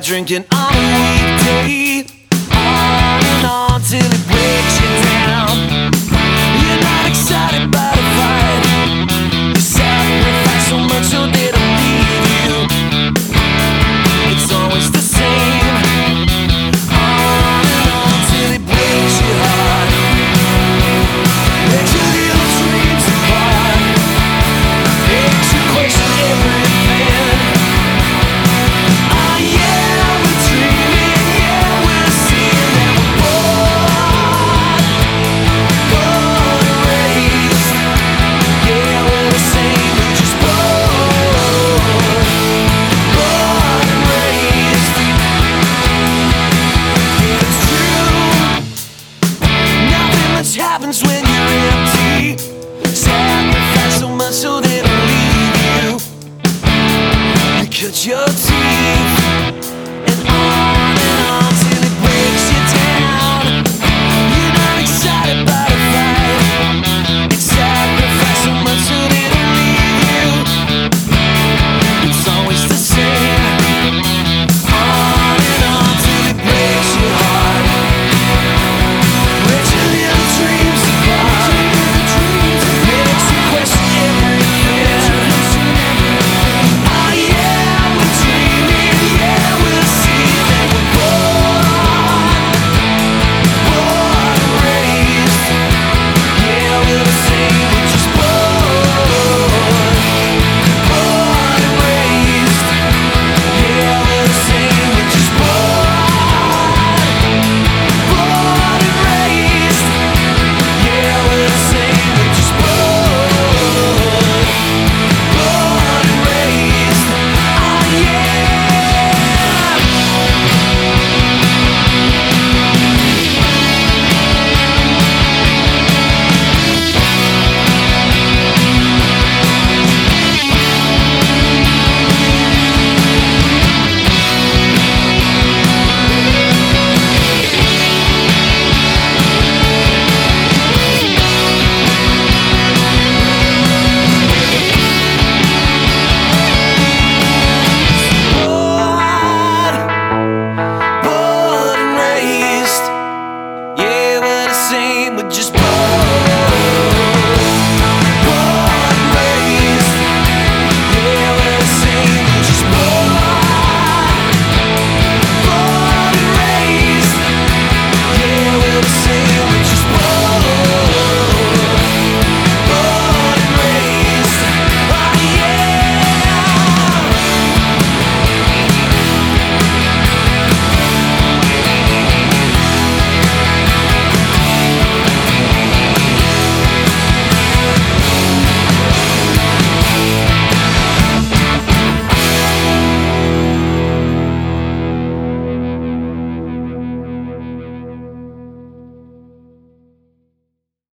drinking on a weekday, on and on till it breaks you down. You're not excited by the fight. You sacrifice so much so they don't leave you. It's always the same, on and on till it breaks your heart. Let your little dreams apart. Makes you question everything. Oh yeah, we're dreaming, yeah, we're seeing that we're born and raised. Yeah, we're the same, we're just born and raised. Yeah, it's true. Nothing much happens when you're empty. Sacrifice so much so they don't leave you. You cut your teeth